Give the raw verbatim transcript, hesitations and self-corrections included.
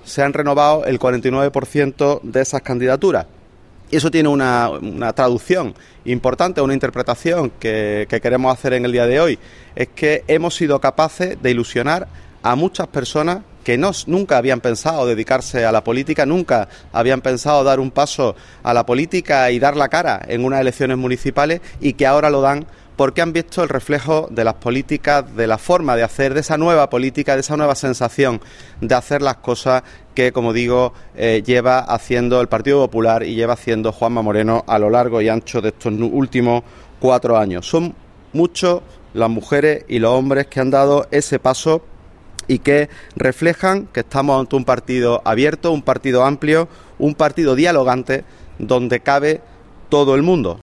se han renovado el cuarenta y nueve por ciento de esas candidaturas. Y eso tiene una, una traducción importante, una interpretación que, que queremos hacer en el día de hoy. Es que hemos sido capaces de ilusionar a muchas personas que no, nunca habían pensado dedicarse a la política, nunca habían pensado dar un paso a la política y dar la cara en unas elecciones municipales, y que ahora lo dan porque han visto el reflejo de las políticas, de la forma de hacer, de esa nueva política, de esa nueva sensación de hacer las cosas que, como digo, eh, lleva haciendo el Partido Popular y lleva haciendo Juanma Moreno a lo largo y ancho de estos últimos cuatro años. Son muchos las mujeres y los hombres que han dado ese paso y que reflejan que estamos ante un partido abierto, un partido amplio, un partido dialogante donde cabe todo el mundo.